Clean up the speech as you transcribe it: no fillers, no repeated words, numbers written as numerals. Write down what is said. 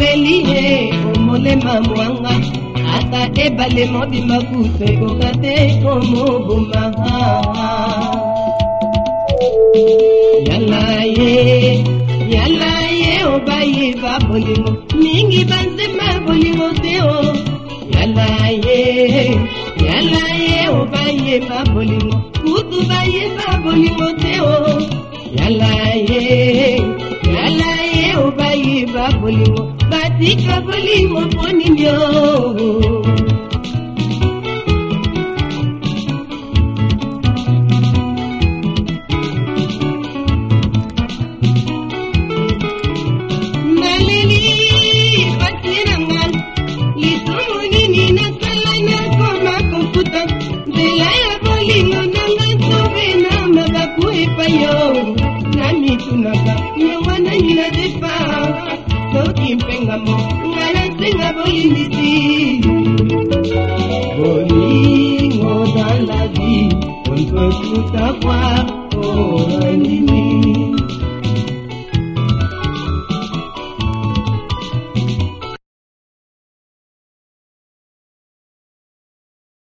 Pelie, omole mamwanga, ata ebale mobimba kuto kokate komo bumaha. Yala ye obaye ba bolingo, mingi banzema bolingo teo. Yala ye obaye ba bolingo, kutu baye ba bolingo teo. Yala ye obaye ba bolingo, batika bolingo poni nyo. Bolingo dans la vie, on peut tout avoir, oh,